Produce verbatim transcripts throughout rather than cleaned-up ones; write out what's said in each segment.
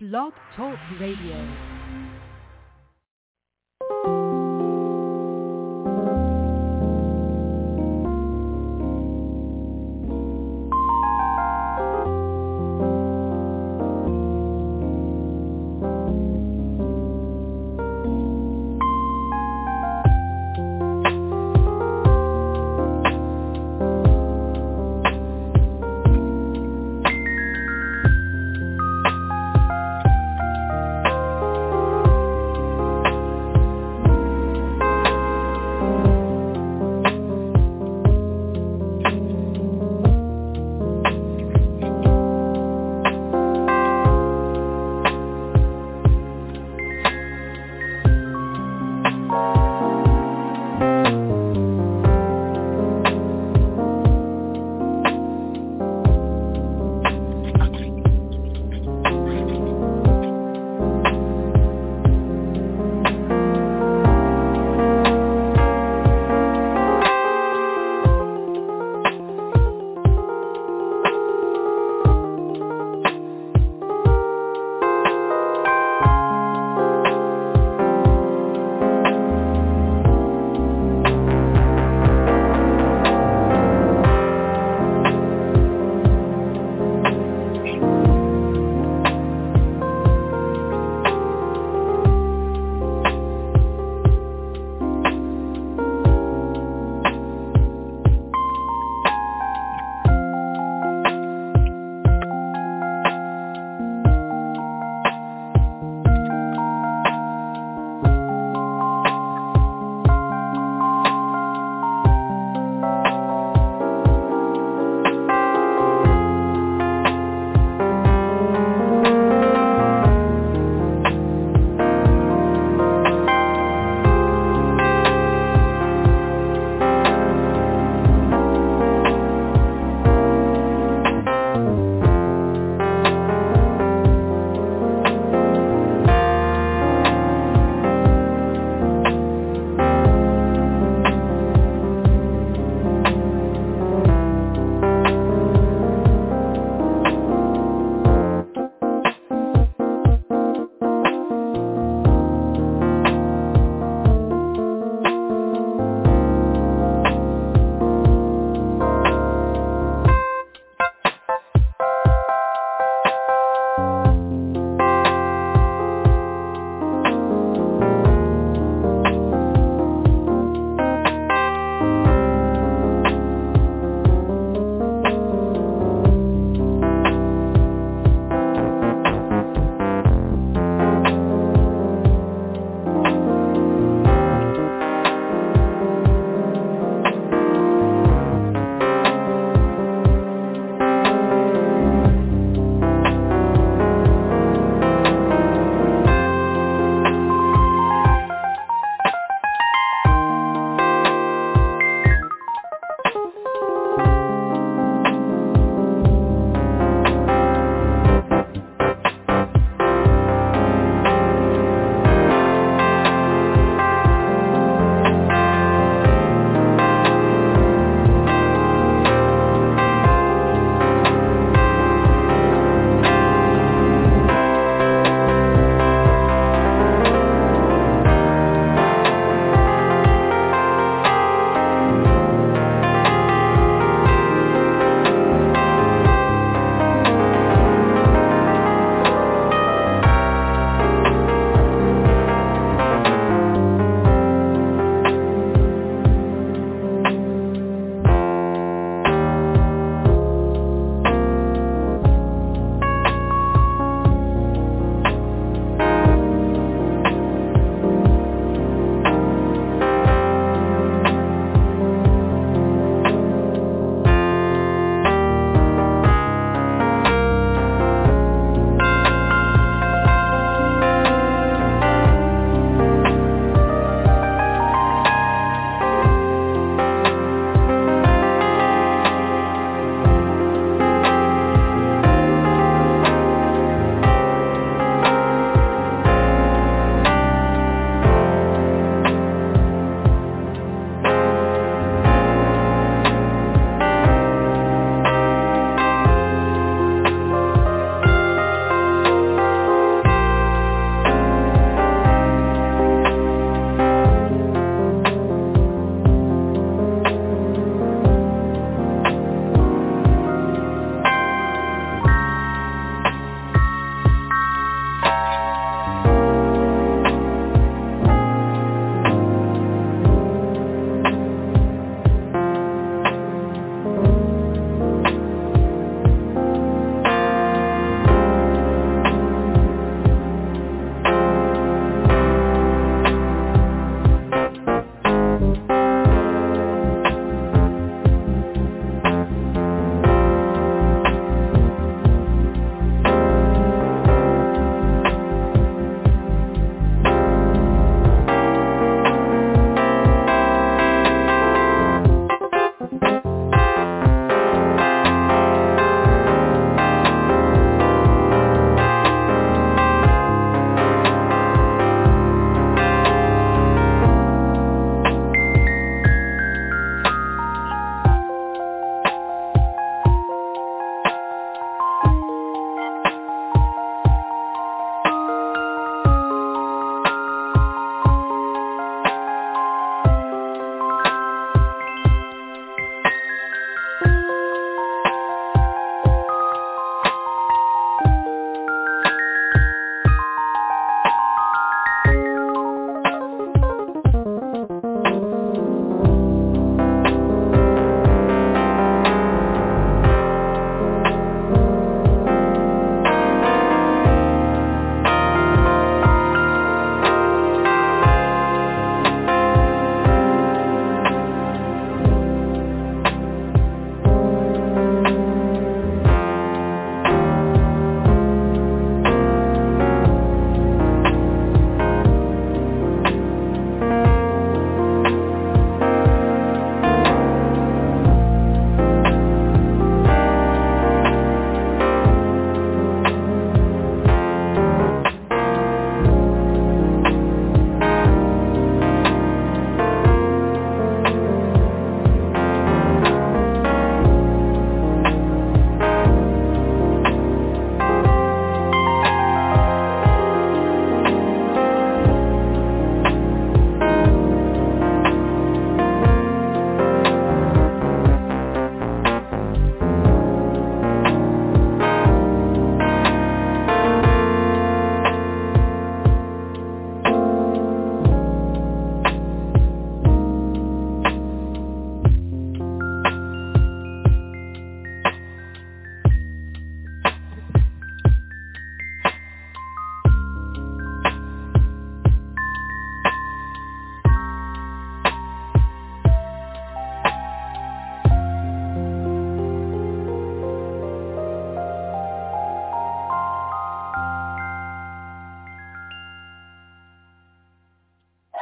Blog Talk Radio.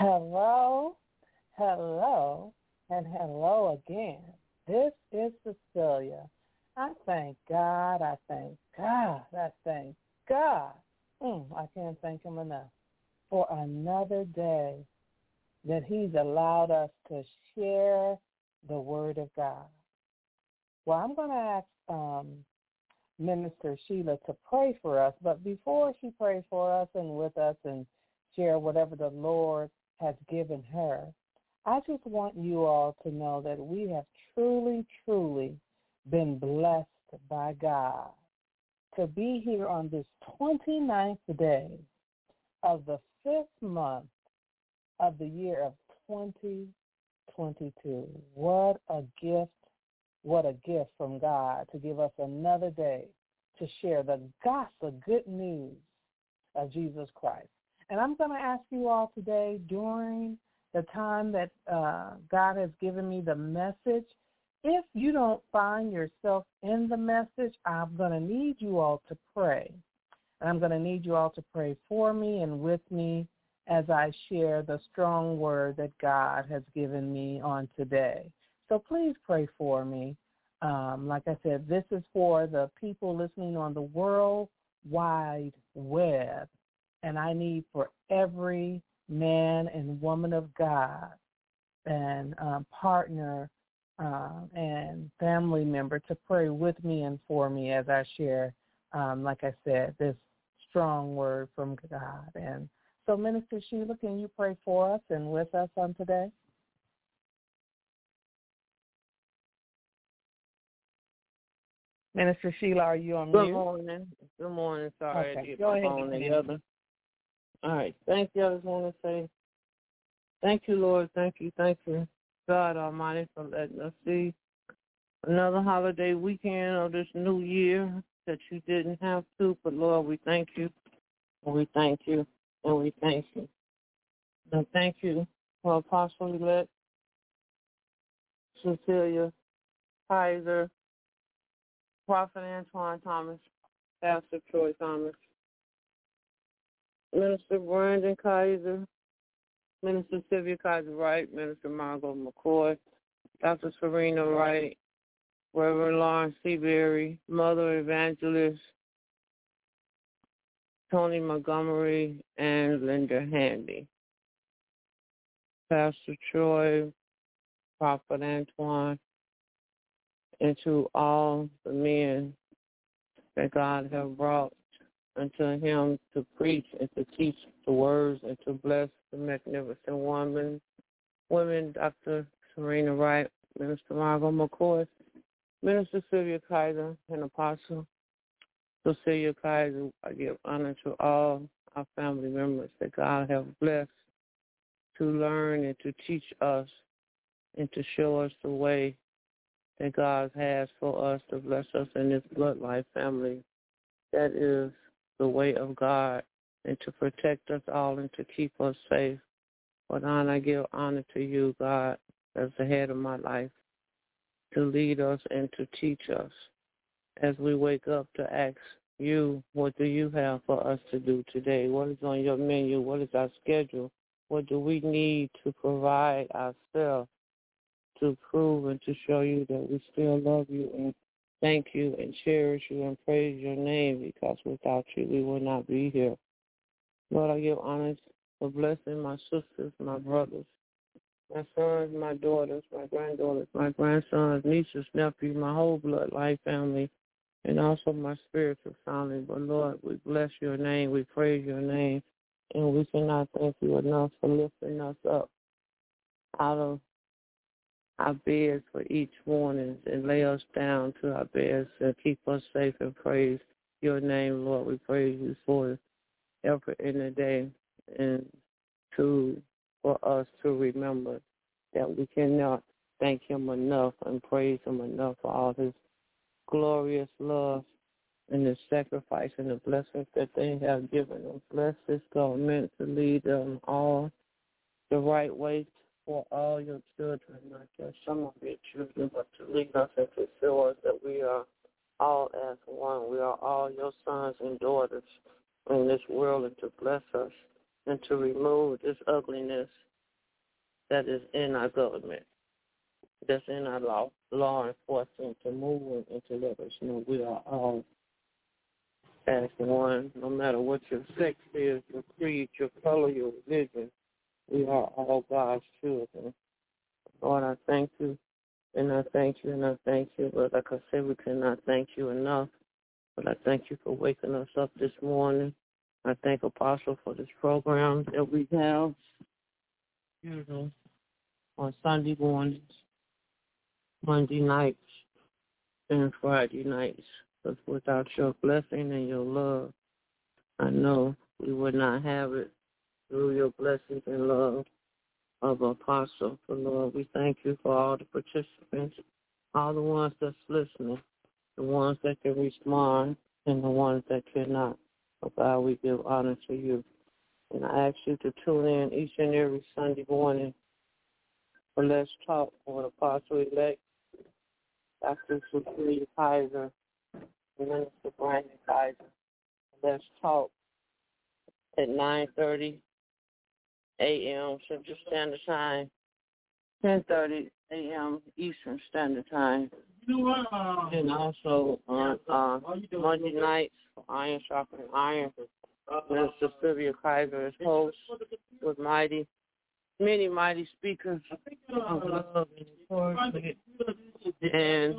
Hello, hello, and hello again. This is Cecilia. I thank God, I thank God, I thank God. Mm, I can't thank him enough for another day that he's allowed us to share the word of God. Well, I'm going to ask um, Minister Sheila to pray for us, but before she prays for us and with us and share whatever the Lord has given her, I just want you all to know that we have truly, truly been blessed by God to be here on this twenty-ninth day of the fifth month of the year of twenty twenty-two. What a gift, what a gift from God to give us another day to share the gospel, good news of Jesus Christ. And I'm going to ask you all today, during the time that uh, God has given me the message, if you don't find yourself in the message, I'm going to need you all to pray. And I'm going to need you all to pray for me and with me as I share the strong word that God has given me on today. So please pray for me. Um, like I said, this is for the people listening on the World Wide Web. And I need for every man and woman of God and um, partner um, and family member to pray with me and for me as I share, um, like I said, this strong word from God. And so, Minister Sheila, can you pray for us and with us on today? Minister Sheila, are you on Good mute? morning. Good morning. Sorry, Okay. I did Go my ahead. phone together. All right. Thank you. I just want to say thank you, Lord. Thank you. Thank you, God Almighty, for letting us see another holiday weekend of this new year that you didn't have to. But, Lord, we thank you, and we thank you, and we thank you. And thank you for Apostle-elect Cecilia Kaiser, Prophet Antoine Thomas, Pastor Troy Thomas, Minister Brandon Kaiser, Minister Sylvia Kaiser Wright, Minister Margot McCoy, Doctor Serena Wright, Reverend Lawrence Seabury, Mother Evangelist Tony Montgomery, and Linda Handy. Pastor Troy, Prophet Antoine, and to all the men that God has brought unto him to preach and to teach the words and to bless the magnificent woman, women, Doctor Serena Wright, Minister Margot McCoy, Minister Sylvia Kaiser, and Apostle Cecilia Kaiser. I give honor to all our family members that God has blessed to learn and to teach us and to show us the way that God has for us to bless us in this bloodline family. That is the way of God, and to protect us all and to keep us safe. But honor, I give honor to you, God, as the head of my life, to lead us and to teach us as we wake up to ask you, what do you have for us to do today? What is on your menu? What is our schedule? What do we need to provide ourselves to prove and to show you that we still love you and thank you and cherish you and praise your name, because without you we will not be here. Lord, I give honor for blessing my sisters, my brothers, my sons, my daughters, my granddaughters, my grandsons, nieces, nephews, my whole bloodline family, and also my spiritual family. But, Lord, we bless your name, we praise your name, and we cannot thank you enough for lifting us up out of our beds for each morning and lay us down to our beds and keep us safe and praise your name, Lord. We praise you for effort in the day and to for us to remember that we cannot thank him enough and praise him enough for all his glorious love and the sacrifice and the blessings that they have given us. Bless this government to lead them all the right way for all your children, not just some of your children, but to lead us and to show us that we are all as one. We are all your sons and daughters in this world, and to bless us and to remove this ugliness that is in our government, that's in our law, law enforcement to move and to let us know we are all as one, no matter what your sex is, your creed, your color, your religion, we are all God's children. Lord, I thank you, and I thank you, and I thank you. But like I said, we cannot thank you enough. But I thank you for waking us up this morning. I thank Apostle for this program that we have, you know, on Sunday mornings, Monday nights, and Friday nights. Because without your blessing and your love, I know we would not have it. Through your blessings and love of Apostle. So, Lord, we thank you for all the participants, all the ones that's listening, the ones that can respond, and the ones that cannot. So, God, we give honor to you. And I ask you to tune in each and every Sunday morning for Let's Talk with Apostle-elect Doctor Cecilia Kaiser, Minister Brandon Kaiser. Let's Talk at nine thirty a.m. Central Standard Time, ten thirty a.m. Eastern Standard Time. And also on uh, Monday nights, Iron Sharpening Iron, Minister Sylvia Kaiser is host with mighty, many mighty speakers of love and encouragement and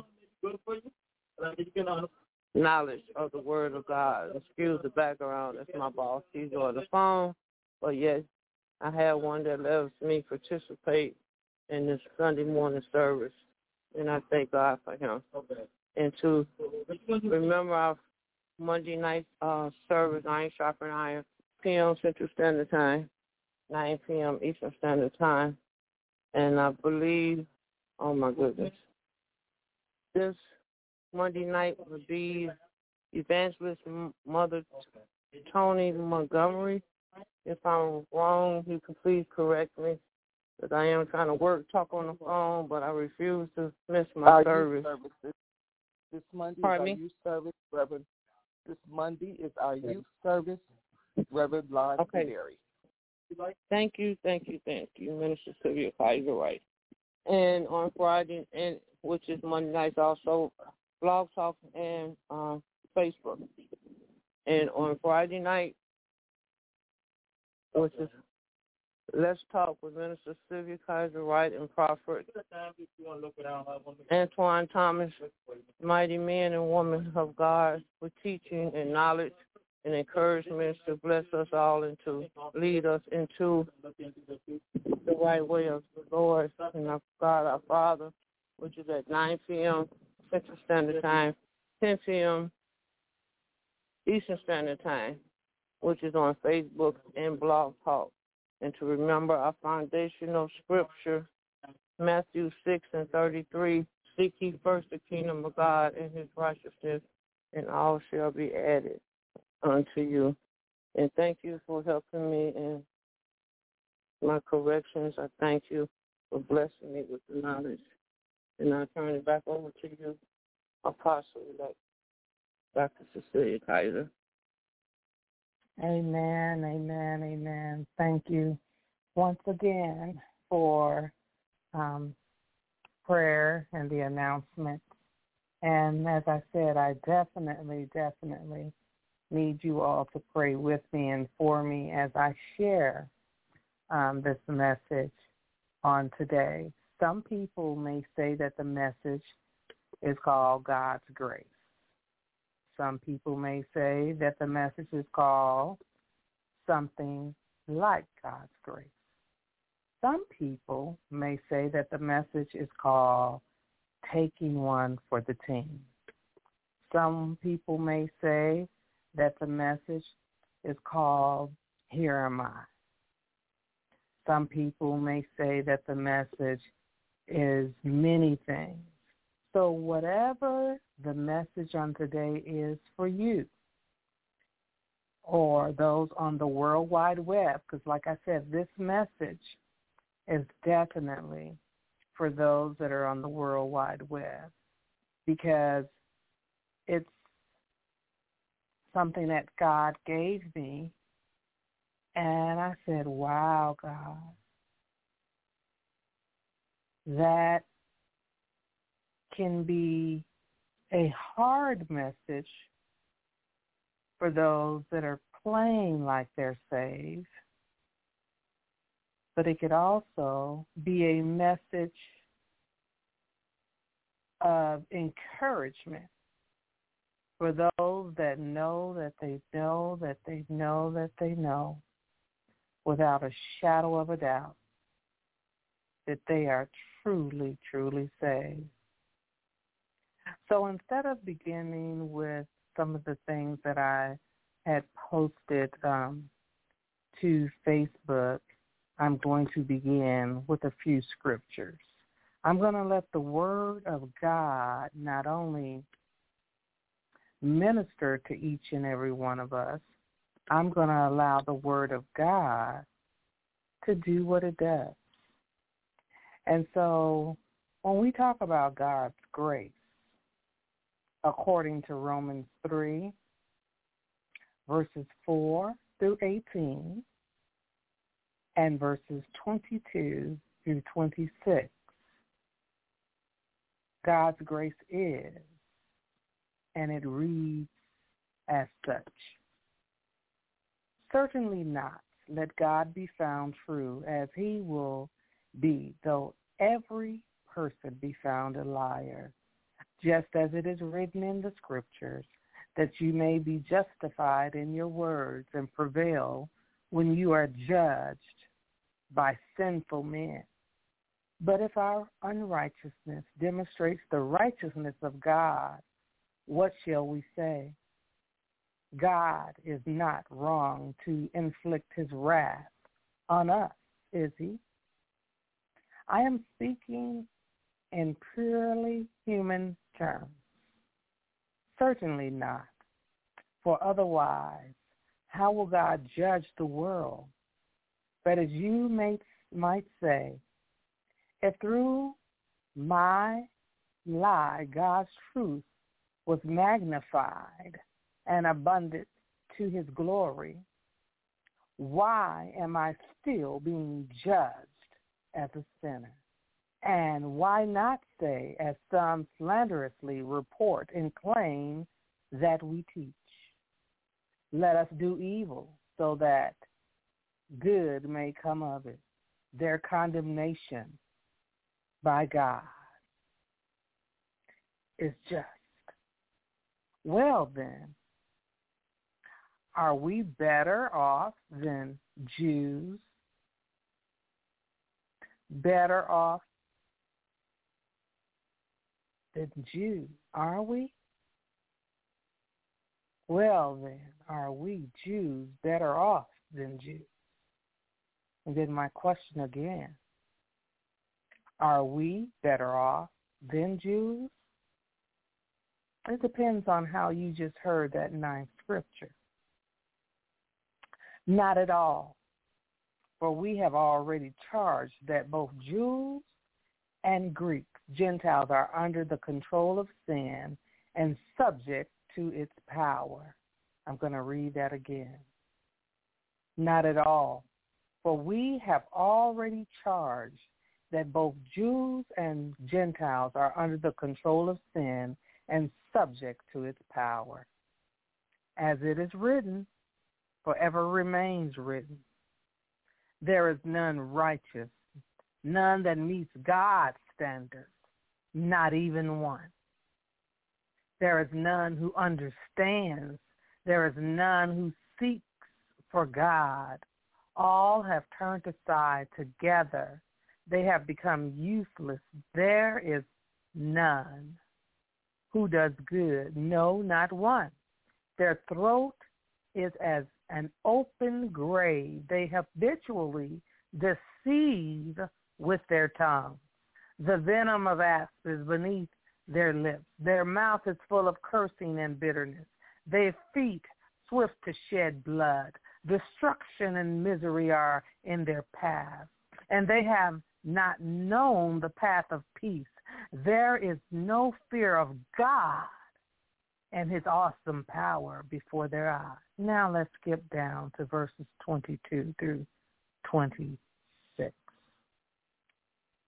knowledge of the Word of God. Excuse the background. That's my boss. He's on the phone. But yes, I have one that lets me participate in this Sunday morning service, and I thank God for him. And to remember our Monday night uh, service, Iron Sharpening Iron, p m. Central Standard Time, nine p.m. Eastern Standard Time. And I believe, oh my goodness, this Monday night will be Evangelist Mother Tony Montgomery. If I'm wrong, you can please correct me, because I am trying to work, talk on the phone, but I refuse to miss my our service. Youth service. This, this Monday Pardon is our me? youth service, Reverend. This Monday is our youth service, Reverend Lon Okay. Berry. Thank you, thank you, thank you, Minister Sylvia Kaiser, right. And on Friday, and which is Monday nights also, Blog Talk and uh, Facebook. And on Friday night, which is Let's Talk with Minister Sylvia Kaiser Wright and Prophet Antoine Thomas, mighty men and women of God, with teaching and knowledge and encouragement to bless us all and to lead us into the right way of the Lord and of God our Father, which is at nine p.m. Central Standard Time, ten p.m. Eastern Standard Time, which is on Facebook and Blog Talk. And to remember our foundational scripture, Matthew six and thirty-three, seek ye first the kingdom of God and his righteousness, and all shall be added unto you. And thank you for helping me in my corrections. I thank you for blessing me with the knowledge. And I turn it back over to you, Apostle-elect Doctor Cecilia Kaiser. Amen, amen, amen. Thank you once again for um, prayer and the announcement. And as I said, I definitely, definitely need you all to pray with me and for me as I share um, this message on today. Some people may say that the message is called God's grace. Some people may say that the message is called something like God's grace. Some people may say that the message is called taking one for the team. Some people may say that the message is called Here Am I. Some people may say that the message is many things. So whatever the message on today is for you, or those on the World Wide Web, because like I said, this message is definitely for those that are on the World Wide Web, because it's something that God gave me, and I said, wow, God, that can be a hard message for those that are playing like they're saved, but it could also be a message of encouragement for those that know that they know that they know that they know without a shadow of a doubt that they are truly, truly saved. So instead of beginning with some of the things that I had posted um, to Facebook, I'm going to begin with a few scriptures. I'm going to let the Word of God not only minister to each and every one of us, I'm going to allow the Word of God to do what it does. And so when we talk about God's grace, according to Romans three, verses four through eighteen, and verses twenty-two through twenty-six, God's grace is, and it reads as such. Certainly not, let God be found true, as he will be, though every person be found a liar. Just as it is written in the scriptures, that you may be justified in your words and prevail when you are judged by sinful men. But if our unrighteousness demonstrates the righteousness of God, what shall we say? God is not wrong to inflict his wrath on us, is he? I am speaking in purely human terms. Certainly not. For otherwise, how will God judge the world? But as you may, might say, if through my lie God's truth was magnified and abundant to his glory, why am I still being judged as a sinner? And why not say, as some slanderously report and claim, that we teach? Let us do evil so that good may come of it. Their condemnation by God is just. Well then, are we better off than Jews? Better off than Jews, are we? Well then, are we Jews better off than Jews? And then my question again, are we better off than Jews? It depends on how you just heard that ninth scripture. Not at all, for we have already charged that both Jews and Greeks, Gentiles, are under the control of sin and subject to its power. I'm going to read that again. Not at all, for we have already charged that both Jews and Gentiles are under the control of sin and subject to its power. As it is written, forever remains written, there is none righteous, none that meets God's standards, not even one. There is none who understands. There is none who seeks for God. All have turned aside together. They have become useless. There is none who does good, no, not one. Their throat is as an open grave. They habitually deceive with their tongue. The venom of asps is beneath their lips. Their mouth is full of cursing and bitterness. Their feet swift to shed blood. Destruction and misery are in their path, and they have not known the path of peace. There is no fear of God and his awesome power before their eyes. Now let's skip down to verses twenty-two through twenty-six.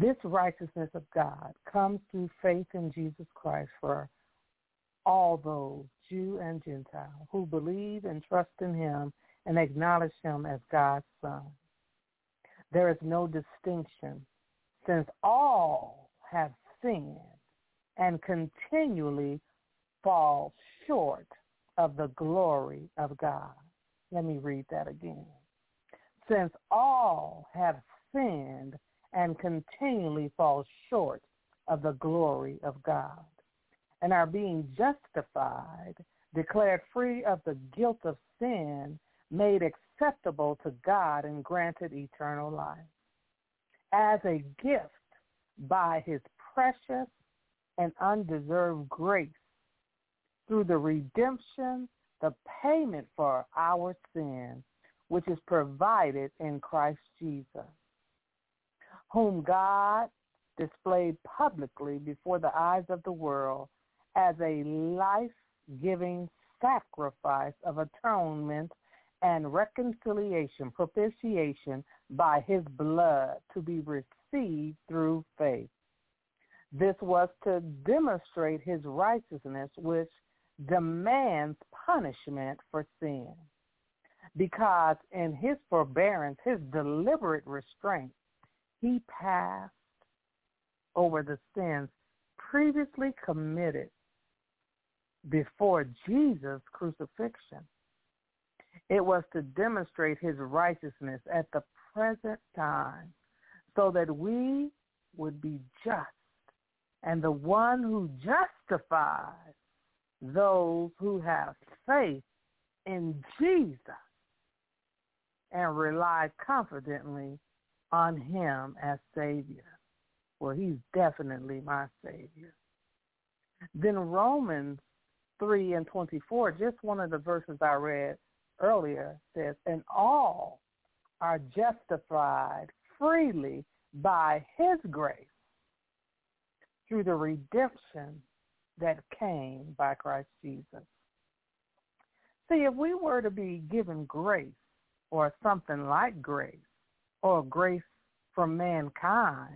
This righteousness of God comes through faith in Jesus Christ for all those, Jew and Gentile, who believe and trust in him and acknowledge him as God's Son. There is no distinction, since all have sinned and continually fall short of the glory of God. Let me read that again. Since all have sinned and continually fall short of the glory of God, and are being justified, declared free of the guilt of sin, made acceptable to God, and granted eternal life as a gift by his precious and undeserved grace through the redemption, the payment for our sin, which is provided in Christ Jesus, whom God displayed publicly before the eyes of the world as a life-giving sacrifice of atonement and reconciliation, propitiation by his blood, to be received through faith. This was to demonstrate his righteousness, which demands punishment for sin, because in his forbearance, his deliberate restraint, he passed over the sins previously committed before Jesus' crucifixion. It was to demonstrate his righteousness at the present time, so that we would be just, and the one who justifies those who have faith in Jesus and rely confidently on him as Savior. Well, he's definitely my Savior. Then Romans three and twenty-four, just one of the verses I read earlier, says, and all are justified freely by his grace through the redemption that came by Christ Jesus. See, if we were to be given grace, or something like grace, or grace from mankind,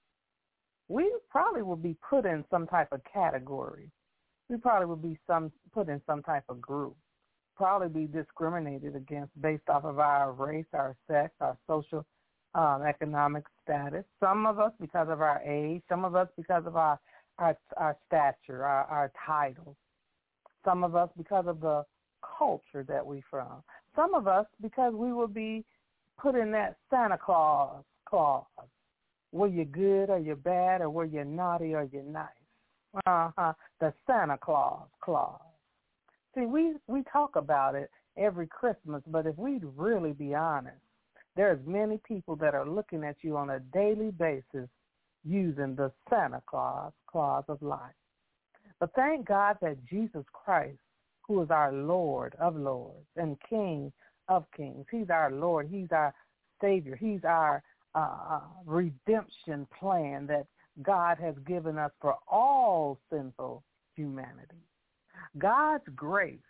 we probably would be put in some type of category. We probably would be some put in some type of group, probably be discriminated against based off of our race, our sex, our social, um, economic status. Some of us because of our age, some of us because of our our, our stature, our, our titles. Some of us because of the culture that we're from. Some of us because we will be put in that Santa Claus clause. Were you good or you bad, or were you naughty or you nice? Uh-huh. The Santa Claus clause. See, we, we talk about it every Christmas, but if we'd really be honest, there's many people that are looking at you on a daily basis using the Santa Claus clause of life. But thank God that Jesus Christ, who is our Lord of lords and King of kings, he's our Lord, he's our Savior, he's our uh, redemption plan that God has given us for all sinful humanity. God's grace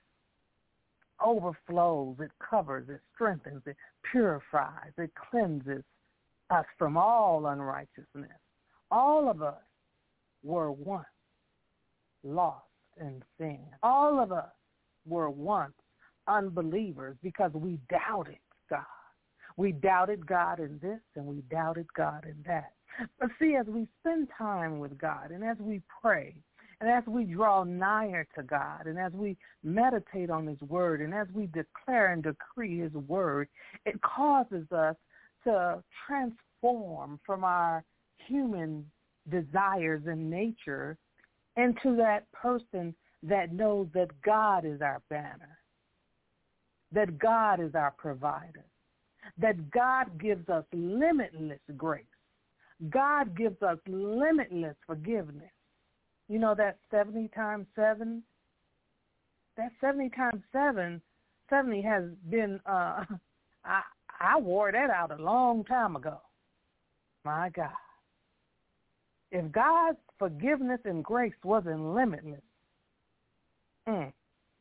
overflows, it covers, it strengthens, it purifies, it cleanses us from all unrighteousness. All of us were once lost in sin. All of us were once unbelievers because we doubted God. We doubted God in this and we doubted God in that. But see, as we spend time with God and as we pray and as we draw nigher to God and as we meditate on his word and as we declare and decree his word, it causes us to transform from our human desires and nature into that person that knows that God is our banner, that God is our provider, that God gives us limitless grace. God gives us limitless forgiveness. You know that seventy times seven? That seventy times seven, seventy has been, uh, I, I wore that out a long time ago. My God. If God's forgiveness and grace wasn't limitless, mm,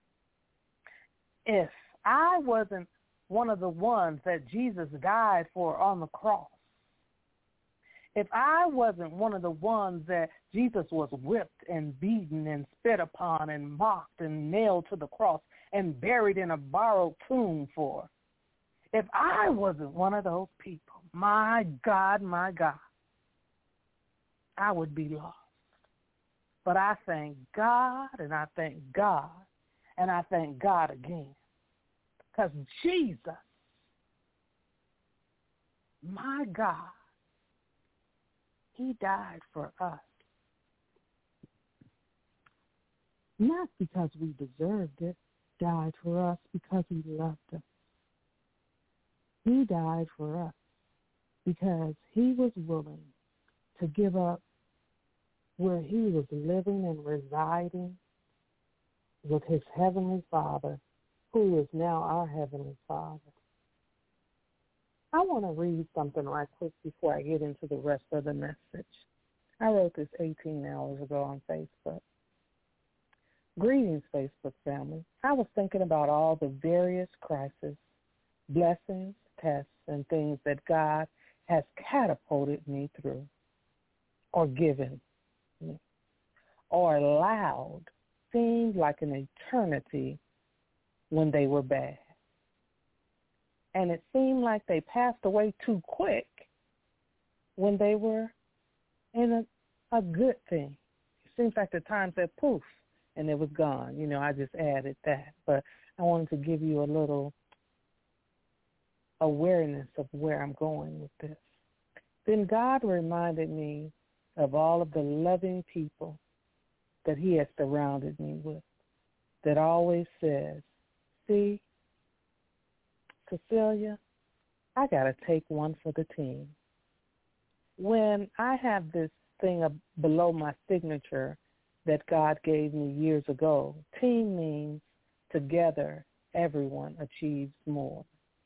if I wasn't one of the ones that Jesus died for on the cross, if I wasn't one of the ones that Jesus was whipped and beaten and spit upon and mocked and nailed to the cross and buried in a borrowed tomb for, if I wasn't one of those people, my God, my God, I would be lost. But I thank God, and I thank God, and I thank God again. Because Jesus, my God, he died for us. Not because we deserved it, died for us because he loved us. He died for us because he was willing to give up where he was living and residing with his heavenly Father, who is now our heavenly Father. I want to read something right quick before I get into the rest of the message. I wrote this eighteen hours ago on Facebook. Greetings, Facebook family. I was thinking about all the various crises, blessings, tests, and things that God has catapulted me through or given me or allowed seemed like an eternity when they were bad. And it seemed like they passed away too quick when they were in a, a good thing. It seems like the time said poof, and it was gone. You know, I just added that. But I wanted to give you a little awareness of where I'm going with this. Then God reminded me of all of the loving people that he has surrounded me with, that always says, see, Cecilia, I got to take one for the team. When I have this thing below my signature that God gave me years ago, team means together everyone achieves more.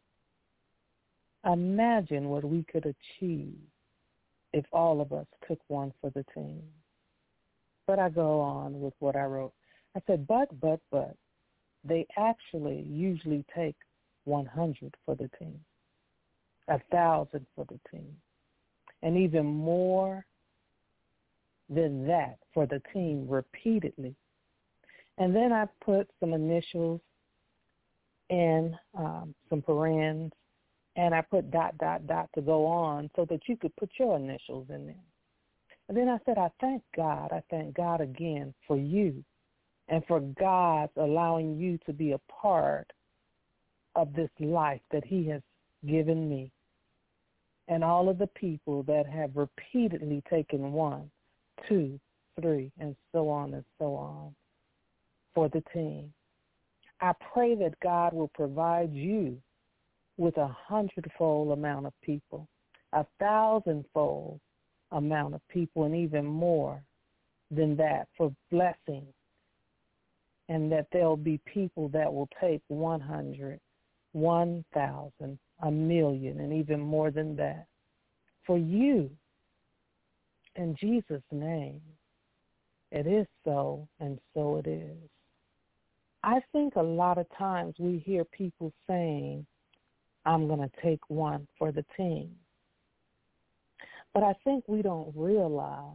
Imagine what we could achieve if all of us took one for the team. But I go on with what I wrote. I said, but, but, but, they actually usually take one hundred for the team, one thousand for the team, and even more than that for the team repeatedly. And then I put some initials and um, some parens, and I put dot, dot, dot to go on so that you could put your initials in there. And then I said, I thank God, I thank God again for you and for God allowing you to be a part of this life that he has given me, and all of the people that have repeatedly taken one, two, three, and so on and so on for the team. I pray that God will provide you with a hundredfold amount of people, a thousandfold amount of people, and even more than that for blessing, and that there'll be people that will take one hundred, one thousand, a million, and even more than that for you. In Jesus' name, it is so, and so it is. I think a lot of times we hear people saying, I'm going to take one for the team. But I think we don't realize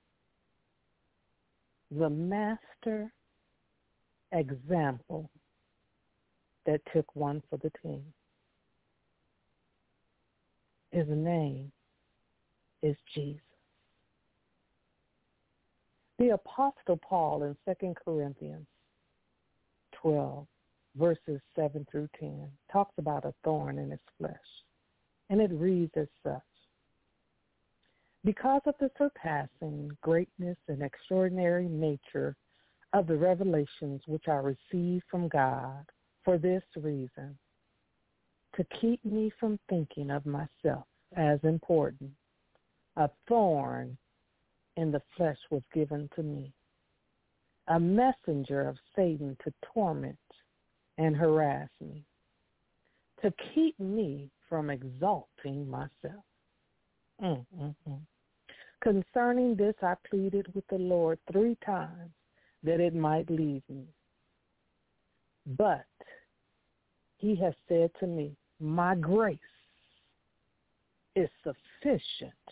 the master example that took one for the team. His name is Jesus. The Apostle Paul in Second Corinthians twelve, verses seven through ten, talks about a thorn in his flesh. And it reads as such: because of the surpassing greatness and extraordinary nature of the revelations which I received from God, for this reason, to keep me from thinking of myself as important, a thorn in the flesh was given to me, a messenger of Satan to torment and harass me, to keep me from exalting myself. Mm, mm, mm. Concerning this, I pleaded with the Lord three times that it might leave me. But he has said to me, my grace is sufficient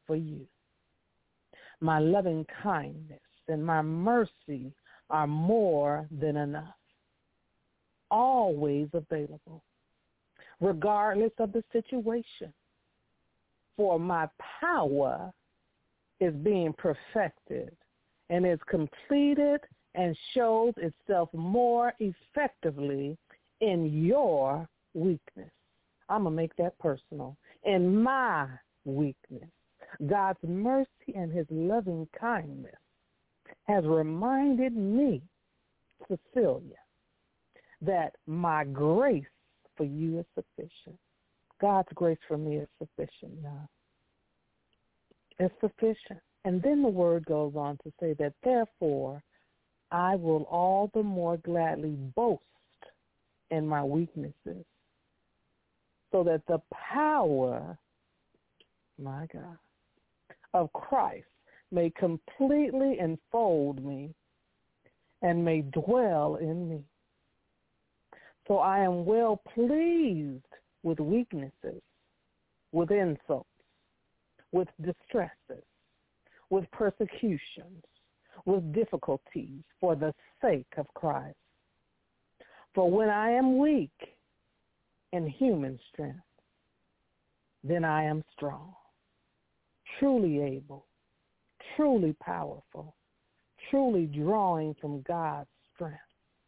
for you. My loving kindness and my mercy are more than enough, always available, regardless of the situation. For my power is being perfected and is completed and shows itself more effectively in your weakness. I'm going to make that personal. In my weakness, God's mercy and his loving kindness has reminded me, Cecilia, that my grace for you is sufficient. God's grace for me is sufficient, y'all. It's sufficient. And then the word goes on to say that, therefore, I will all the more gladly boast in my weaknesses, so that the power, my God, of Christ may completely enfold me and may dwell in me. So I am well pleased with weaknesses, with insults, with distresses, with persecutions, with difficulties for the sake of Christ. For when I am weak in human strength, then I am strong, truly able, truly powerful, truly drawing from God's strength.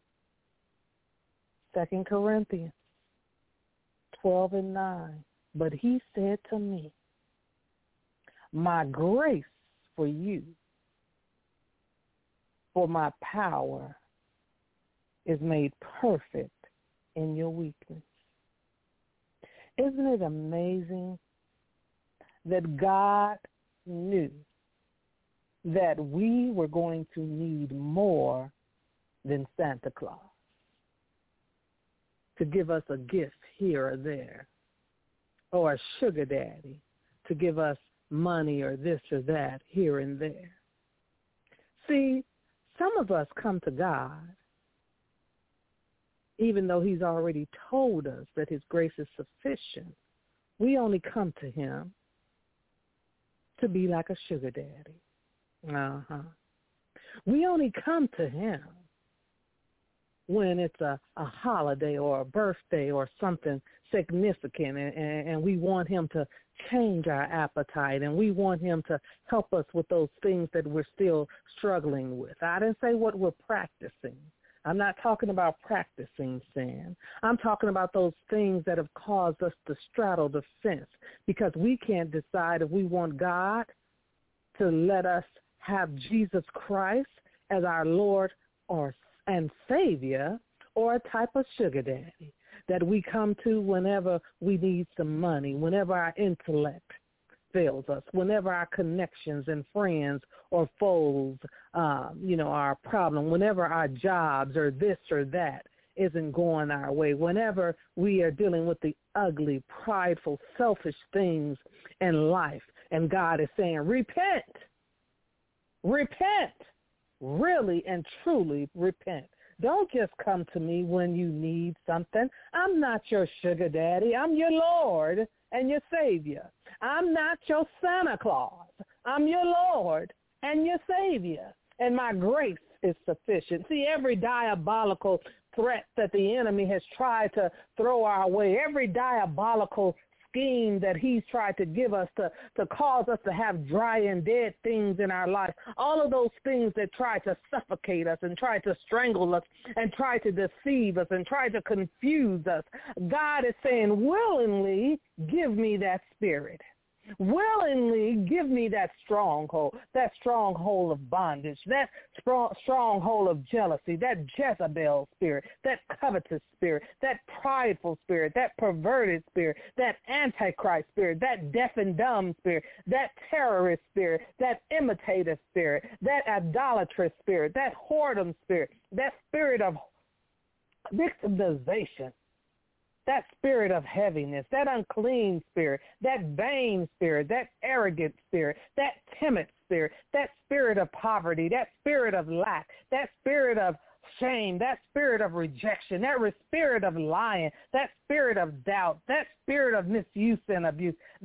Second Corinthians twelve and nine, but he said to me, my grace for you, for my power is made perfect in your weakness. Isn't it amazing that God knew that we were going to need more than Santa Claus to give us a gift here or there, or a sugar daddy to give us money or this or that here and there? See, some of us come to God even though he's already told us that his grace is sufficient. We only come to him to be like a sugar daddy. Uh-huh. We only come to him when it's a, a holiday or a birthday or something significant, and, and we want him to change our appetite, and we want him to help us with those things that we're still struggling with. I didn't say what we're practicing. I'm not talking about practicing sin. I'm talking about those things that have caused us to straddle the fence because we can't decide if we want God to let us have Jesus Christ as our Lord or and Savior, or a type of sugar daddy that we come to whenever we need some money, whenever our intellect fails us, whenever our connections and friends or foes, uh, you know, are a problem, whenever our jobs or this or that isn't going our way, whenever we are dealing with the ugly, prideful, selfish things in life, and God is saying, repent, repent, really and truly repent. Don't just come to me when you need something. I'm not your sugar daddy. I'm your Lord and your Savior. I'm not your Santa Claus. I'm your Lord and your Savior. And my grace is sufficient. See, every diabolical threat that the enemy has tried to throw our way, every diabolical scheme that he's tried to give us to, to cause us to have dry and dead things in our life, all of those things that try to suffocate us and try to strangle us and try to deceive us and try to confuse us, God is saying, willingly give me that spirit. Willingly give me that stronghold, that stronghold of bondage, that strong, stronghold of jealousy, that Jezebel spirit, that covetous spirit, that prideful spirit, that perverted spirit, that antichrist spirit, that deaf and dumb spirit, that terrorist spirit, that imitative spirit, that idolatrous spirit, that whoredom spirit, that spirit of victimization, that spirit of heaviness, that unclean spirit, that vain spirit, that arrogant spirit, that timid spirit, that spirit of poverty, that spirit of lack, that spirit of shame, that spirit of rejection, that spirit of lying, that spirit of doubt, that spirit of misuse and abuse, that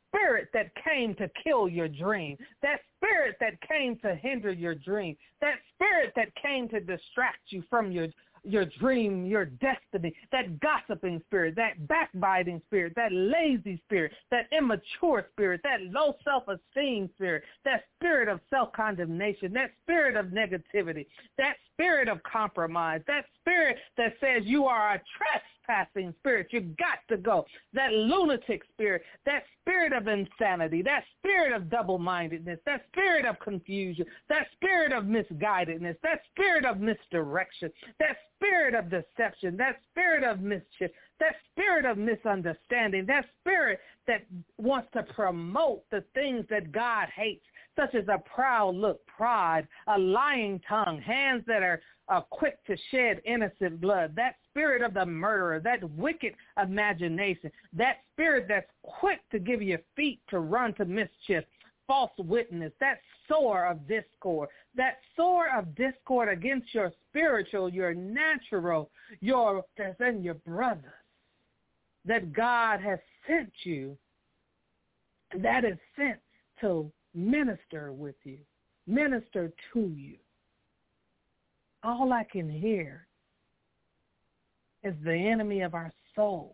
spirit that came to kill your dream, that spirit that came to hinder your dream, that spirit that came to distract you from your your dream, your destiny, that gossiping spirit, that backbiting spirit, that lazy spirit, that immature spirit, that low self-esteem spirit, that spirit of self-condemnation, that spirit of negativity, that spirit of compromise, that spirit that says you are a trespassing spirit, you got to go, that lunatic spirit, that spirit of insanity, that spirit of double-mindedness, that spirit of confusion, that spirit of misguidedness, that spirit of misdirection, that spirit of deception, that spirit of mischief, that spirit of misunderstanding, that spirit that wants to promote the things that God hates, such as a proud look, pride, a lying tongue, hands that are uh, quick to shed innocent blood, that spirit of the murderer, that wicked imagination, that spirit that's quick to give you feet to run to mischief, false witness, that sword of discord, that sword of discord against your spiritual, your natural, your and your brothers that God has sent you, that is sent to minister with you, minister to you. All I can hear is the enemy of our soul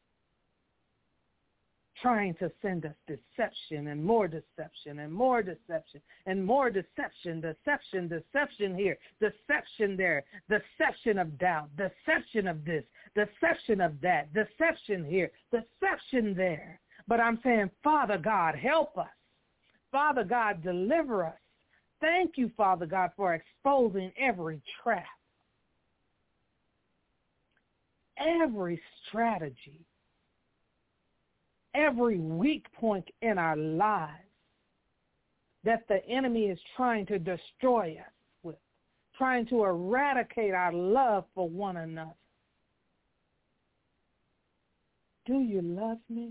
trying to send us deception and more deception and more deception and more deception, deception, deception here, deception there, deception of doubt, deception of this, deception of that, deception here, deception there. But I'm saying, Father God, help us. Father God, deliver us. Thank you, Father God, for exposing every trap, every strategy, every weak point in our lives that the enemy is trying to destroy us with, trying to eradicate our love for one another. Do you love me?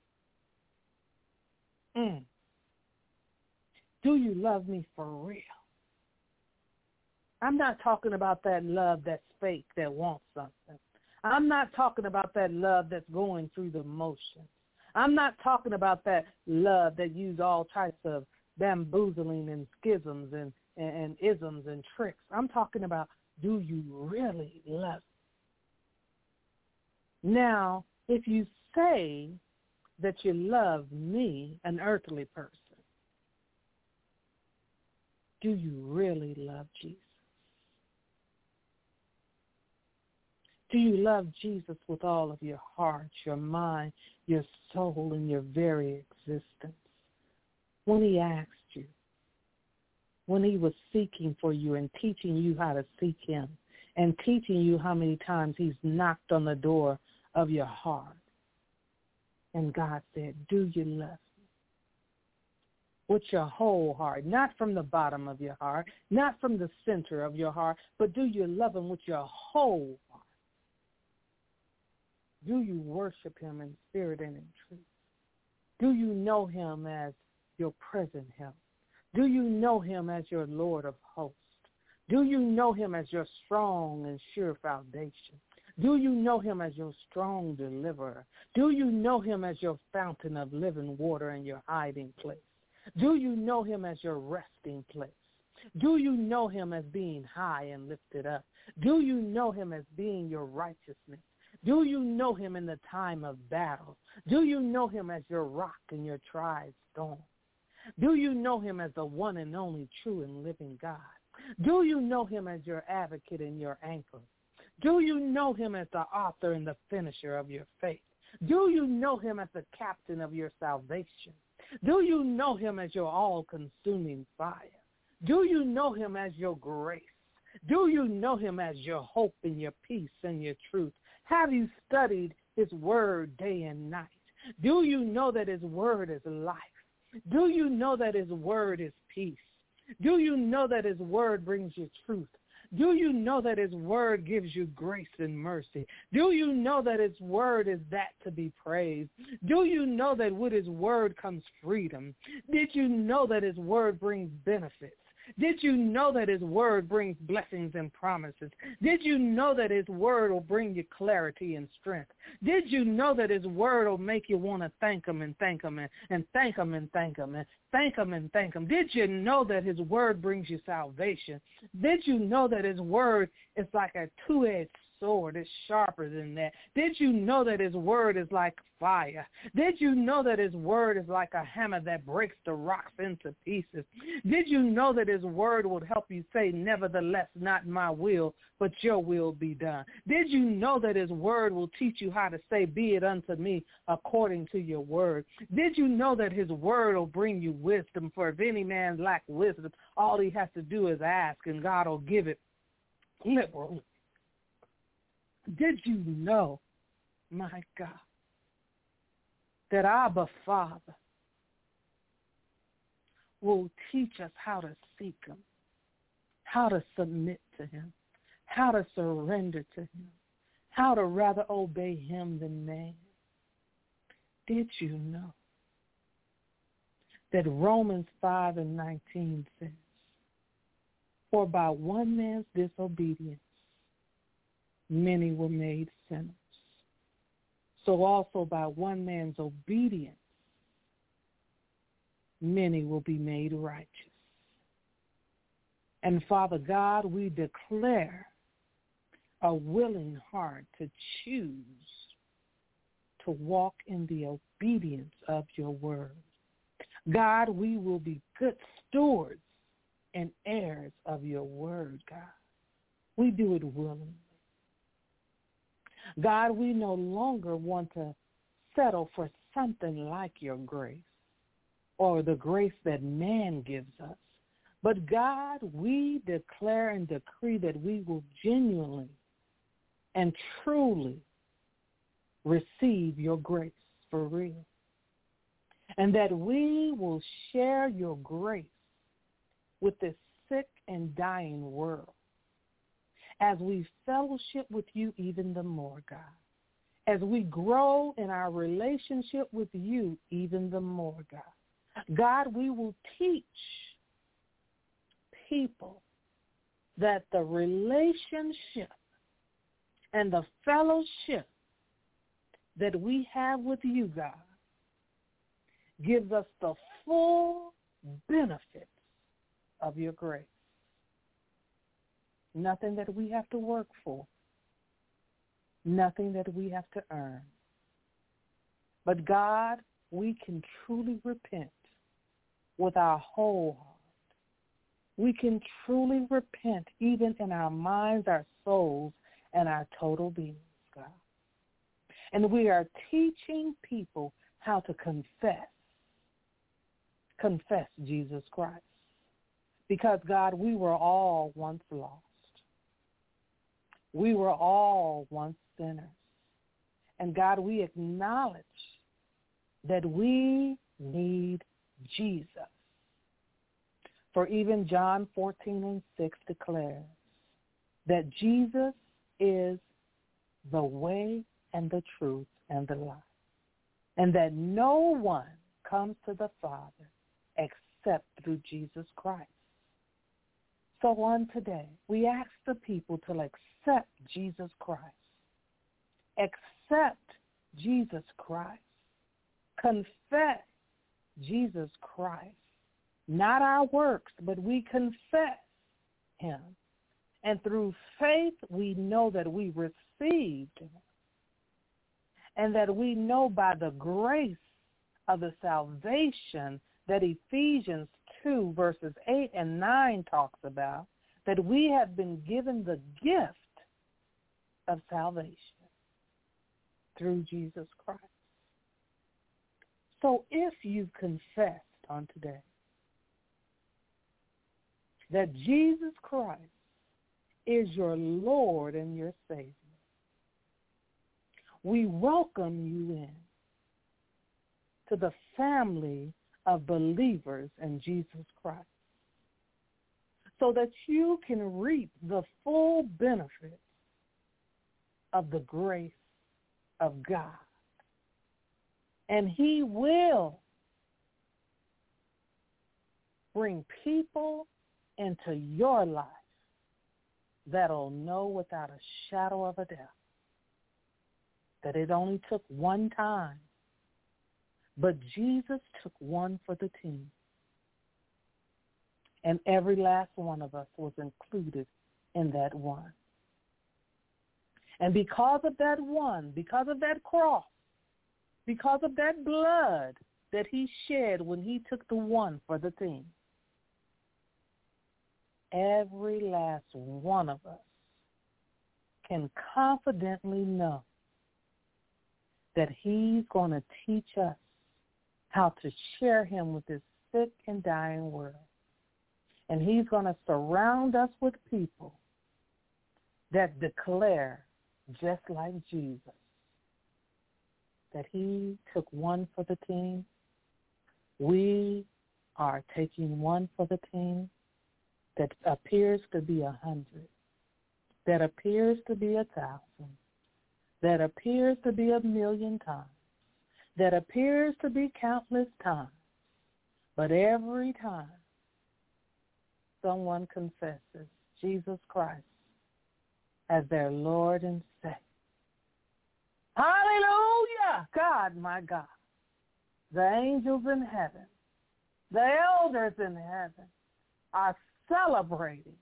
Mm. Do you love me for real? I'm not talking about that love that's fake, that wants something. I'm not talking about that love that's going through the motions. I'm not talking about that love that uses all types of bamboozling and schisms and, and, and isms and tricks. I'm talking about, do you really love me? Now, if you say that you love me, an earthly person, do you really love Jesus? Do you love Jesus with all of your heart, your mind, your soul, and your very existence? When he asked you, when he was seeking for you and teaching you how to seek him and teaching you how many times he's knocked on the door of your heart, and God said, do you love me? With your whole heart, not from the bottom of your heart, not from the center of your heart, but do you love him with your whole heart? Do you worship him in spirit and in truth? Do you know him as your present help? Do you know him as your Lord of hosts? Do you know him as your strong and sure foundation? Do you know him as your strong deliverer? Do you know him as your fountain of living water and your hiding place? Do you know him as your resting place? Do you know him as being high and lifted up? Do you know him as being your righteousness? Do you know him in the time of battle? Do you know him as your rock in your tried storm? Do you know him as the one and only true and living God? Do you know him as your advocate and your anchor? Do you know him as the author and the finisher of your faith? Do you know him as the captain of your salvation? Do you know him as your all-consuming fire? Do you know him as your grace? Do you know him as your hope and your peace and your truth? Have you studied his word day and night? Do you know that his word is life? Do you know that his word is peace? Do you know that his word brings you truth? Do you know that his word gives you grace and mercy? Do you know that his word is that to be praised? Do you know that with his word comes freedom? Did you know that his word brings benefits? Did you know that his word brings blessings and promises? Did you know that his word will bring you clarity and strength? Did you know that his word will make you want to thank him and thank him and, and thank him and thank him and thank him and thank him? Did you know that his word brings you salvation? Did you know that his word is like a two-edged sword? It's sharper than that. Did you know that his word is like fire? Did you know that his word is like a hammer that breaks the rocks into pieces? Did you know that his word would help you say, nevertheless, not my will, but your will be done? Did you know that his word will teach you how to say, be it unto me according to your word? Did you know that his word will bring you wisdom? For if any man lack wisdom, all he has to do is ask, and God will give it liberally. Did you know, my God, that Abba Father will teach us how to seek him, how to submit to him, how to surrender to him, how to rather obey him than man? Did you know that Romans five and nineteen says, for by one man's disobedience, many were made sinners. So also by one man's obedience, many will be made righteous. And Father God, we declare a willing heart to choose to walk in the obedience of your word. God, we will be good stewards and heirs of your word, God. We do it willingly. God, we no longer want to settle for something like your grace or the grace that man gives us. But God, we declare and decree that we will genuinely and truly receive your grace for real. And that we will share your grace with this sick and dying world as we fellowship with you even the more, God. As we grow in our relationship with you even the more, God. God, we will teach people that the relationship and the fellowship that we have with you, God, gives us the full benefits of your grace. Nothing that we have to work for. Nothing that we have to earn. But God, we can truly repent with our whole heart. We can truly repent even in our minds, our souls, and our total beings, God. And we are teaching people how to confess. Confess Jesus Christ. Because, God, we were all once lost. We were all once sinners. And, God, we acknowledge that we need Jesus. For even John fourteen and six declares that Jesus is the way and the truth and the life, and that no one comes to the Father except through Jesus Christ. So on today, we ask the people to accept Jesus Christ. Accept Jesus Christ. Confess Jesus Christ. Not our works, but we confess him. And through faith, we know that we received him. And that we know by the grace of the salvation that Ephesians two, verses eight and nine talks about, that we have been given the gift of salvation through Jesus Christ. So if you've confessed on today that Jesus Christ is your Lord and your Savior, we welcome you in to the family of believers in Jesus Christ so that you can reap the full benefits of the grace of God. And he will bring people into your life that'll know without a shadow of a doubt that it only took one time, but Jesus took one for the team. And every last one of us was included in that one. And because of that one, because of that cross, because of that blood that he shed when he took the one for the team, every last one of us can confidently know that he's going to teach us how to share him with this sick and dying world. And he's going to surround us with people that declare, just like Jesus, that he took one for the team. We are taking one for the team that appears to be a hundred, that appears to be a thousand, that appears to be a million times, that appears to be countless times. But every time someone confesses Jesus Christ as their Lord and Savior, hallelujah, God, my God, the angels in heaven, the elders in heaven are celebrating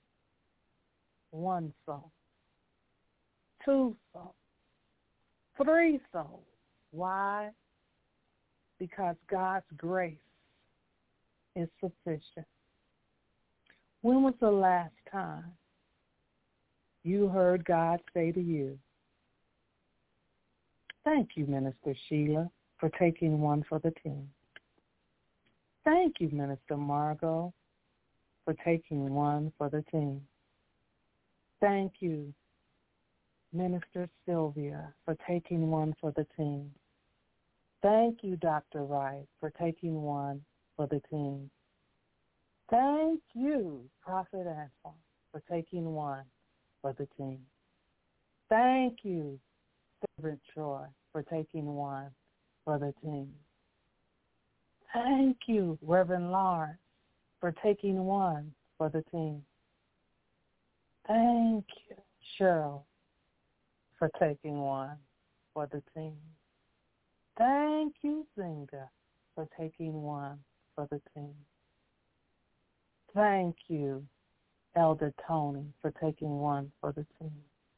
one soul, two souls, three souls. Why? Because God's grace is sufficient. When was the last time you heard God say to you, thank you, Minister Sheila, for taking one for the team. Thank you, Minister Margot, for taking one for the team. Thank you, Minister Sylvia, for taking one for the team. Thank you, Doctor Wright, for taking one for the team. Thank you, Prophet Antoine, for taking one for the team. Thank you, Servant Troy, for taking one for the team. Thank you, Reverend Lawrence, for taking one for the team. Thank you, Cheryl, for taking one for the team. Thank you, Zinga, for taking one for the team. Thank you, Elder Tony, for taking one for the team.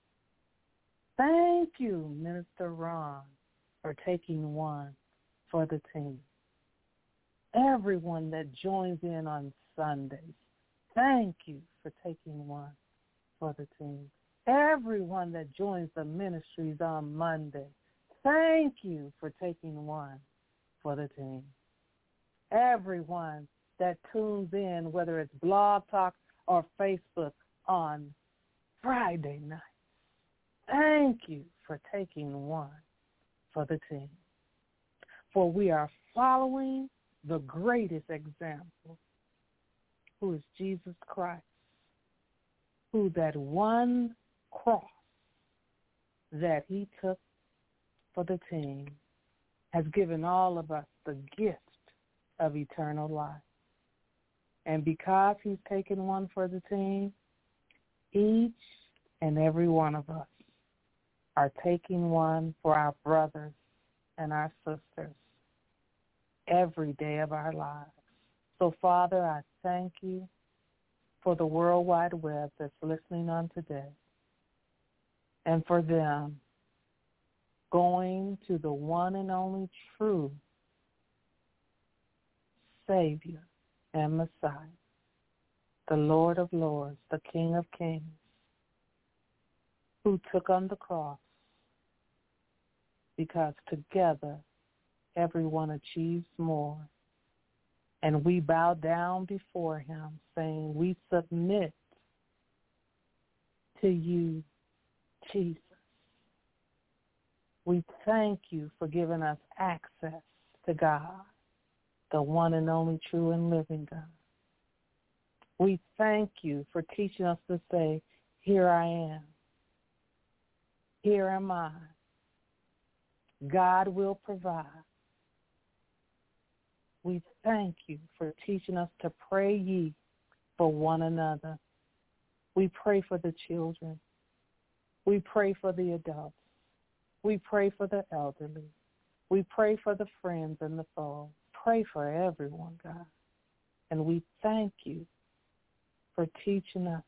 Thank you, Minister Ron, for taking one for the team. Everyone that joins in on Sundays, thank you for taking one for the team. Everyone that joins the ministries on Monday, thank you for taking one for the team. Everyone that tunes in, whether it's Blog Talk or Facebook on Friday night, thank you for taking one for the team. For we are following the greatest example, who is Jesus Christ, who that one cross that he took for the team has given all of us the gift of eternal life. And because he's taken one for the team, each and every one of us are taking one for our brothers and our sisters every day of our lives. So, Father, I thank you for the World Wide Web that's listening on today, and for them going to the one and only true Savior and Messiah, the Lord of Lords, the King of Kings, who took on the cross, because together everyone achieves more. And we bow down before him, saying, we submit to you, Jesus. We thank you for giving us access to God, the one and only true and living God. We thank you for teaching us to say, here I am. Here am I. God will provide. We thank you for teaching us to pray ye for one another. We pray for the children. We pray for the adults. We pray for the elderly. We pray for the friends and the foes. Pray for everyone, God. And we thank you for teaching us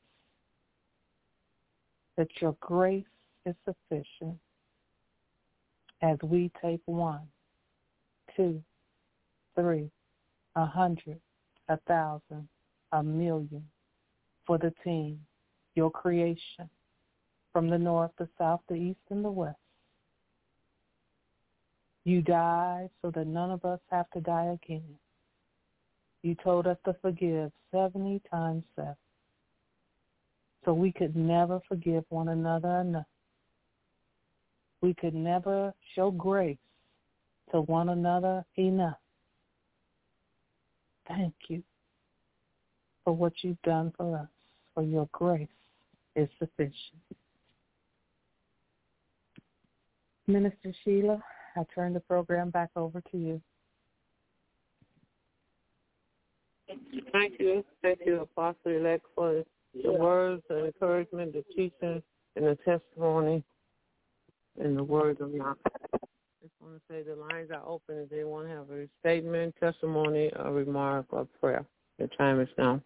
that your grace is sufficient as we take one, two, three, a hundred, a thousand, a million for the team, your creation, from the north, the south, the east, and the west. You died so that none of us have to die again. You told us to forgive seventy times seven. So we could never forgive one another enough. We could never show grace to one another enough. Thank you for what you've done for us, for your grace is sufficient. Minister Sheila, I turn the program back over to you. Thank you. Thank you, Apostle-elect, for the words, the encouragement, the teaching, and the testimony, and the words of knowledge. I just want to say the lines are open if they want to have a statement, testimony, a remark, or prayer. The time is now.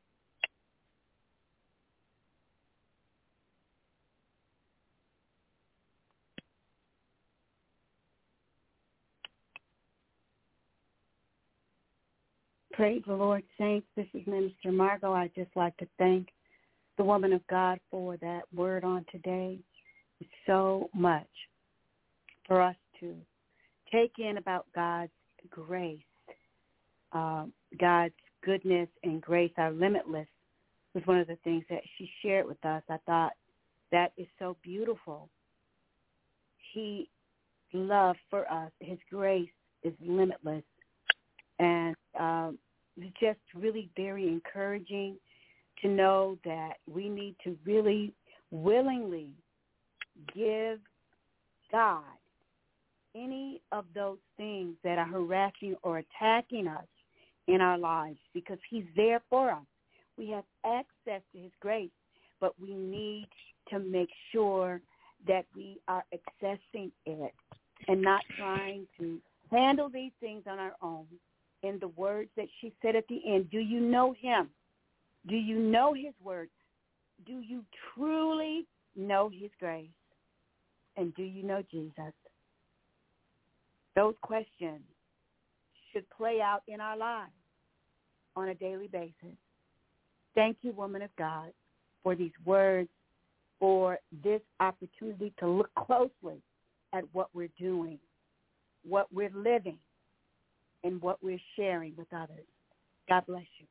Praise the Lord, saints. This is Minister Margot. I'd just like to thank the woman of God for that word on today. It's so much for us to take in about God's grace. Uh, God's goodness and grace are limitless was one of the things that she shared with us. I thought that is so beautiful. He love for us, his grace is limitless. And um, it's just really very encouraging to know that we need to really willingly give God any of those things that are harassing or attacking us in our lives, because he's there for us. We have access to his grace, but we need to make sure that we are accessing it and not trying to handle these things on our own. In the words that she said at the end, do you know him? Do you know his word? Do you truly know his grace? And do you know Jesus? Those questions should play out in our lives on a daily basis. Thank you, woman of God, for these words, for this opportunity to look closely at what we're doing, what we're living, and what we're sharing with others. God bless you.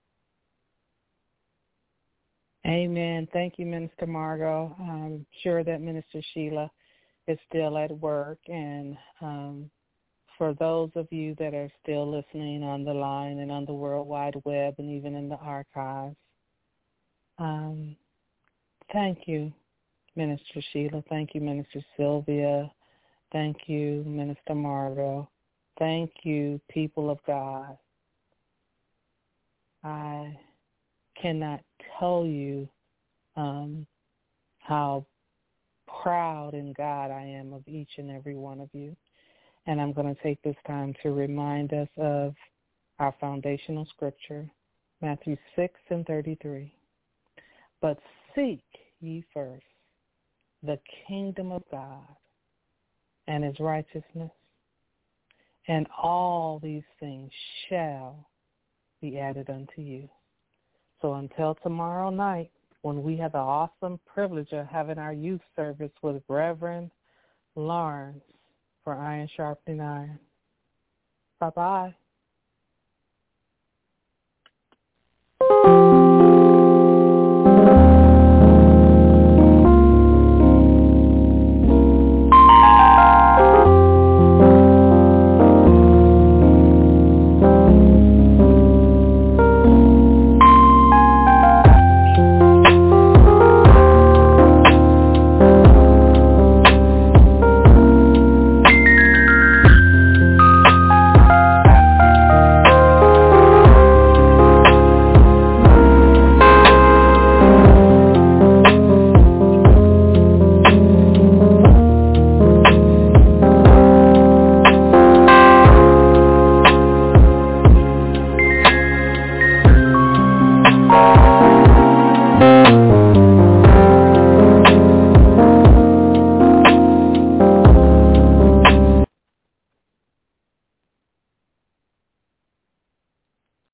Amen. Thank you, Minister Margot. I'm sure that Minister Sheila is still at work. And um, for those of you that are still listening on the line and on the World Wide Web and even in the archives, um, thank you, Minister Sheila. Thank you, Minister Sylvia. Thank you, Minister Margot. Thank you, people of God. I cannot tell you um, how proud in God I am of each and every one of you. And I'm going to take this time to remind us of our foundational scripture, Matthew six and thirty-three. But seek ye first the kingdom of God and his righteousness, and all these things shall be added unto you. So until tomorrow night, when we have the awesome privilege of having our youth service with Reverend Lawrence for Iron Sharpening Iron. Bye-bye.